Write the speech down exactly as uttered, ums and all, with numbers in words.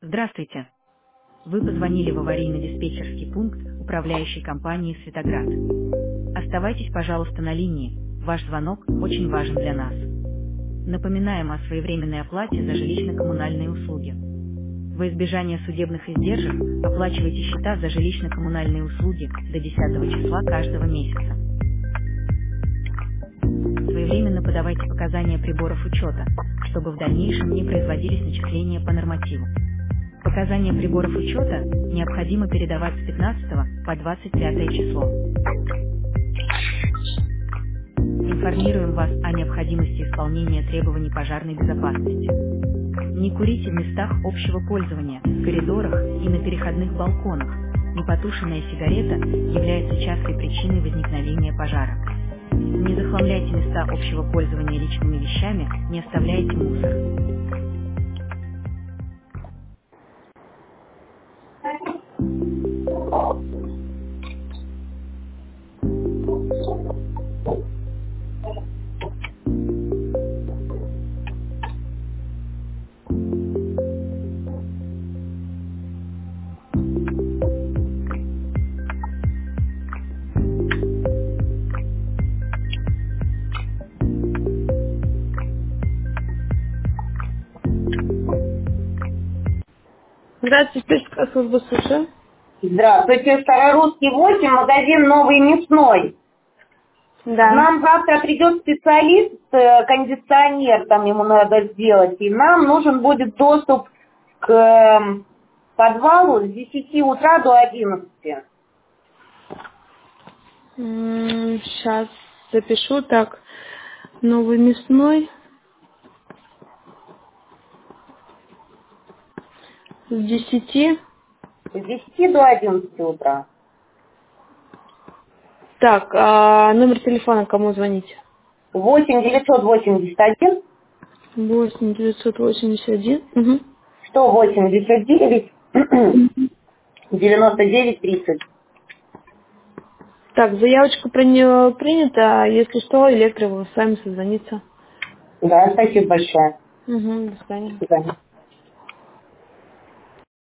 Здравствуйте. Вы позвонили в аварийно-диспетчерский пункт управляющей компании «Светоград». Оставайтесь, пожалуйста, на линии. Ваш звонок очень важен для нас. Напоминаем о своевременной оплате за жилищно-коммунальные услуги. Во избежание судебных издержек оплачивайте счета за жилищно-коммунальные услуги до десятого числа каждого месяца. Своевременно подавайте показания приборов учета, чтобы в дальнейшем не производились начисления по нормативу. Показания приборов учета необходимо передавать с пятнадцатого по двадцать пятое число. Информируем вас о необходимости исполнения требований пожарной безопасности. Не курите в местах общего пользования, в коридорах и на переходных балконах. Непотушенная сигарета является частой причиной возникновения пожара. Не захламляйте места общего пользования личными вещами, не оставляйте мусор. Здравствуйте, спецкая служба суши. Здравствуйте, Старорусский восемь, магазин Новый Мясной. Да. Нам завтра придет специалист, э, кондиционер там ему надо сделать, и нам нужен будет доступ к э, подвалу с десяти утра до одиннадцати. Сейчас запишу. Так, Новый Мясной. С десяти. С десяти до одиннадцати утра. Так, а номер телефона кому звонить? восемь девятьсот восемьдесят один восемь девятьсот восемьдесят один. Угу. сто восемьдесят девять девяносто девять тридцать. Так, заявочка про нее принята. Если что, электрик с вами созвонится. Да, спасибо большое. Угу, до свидания. До свидания.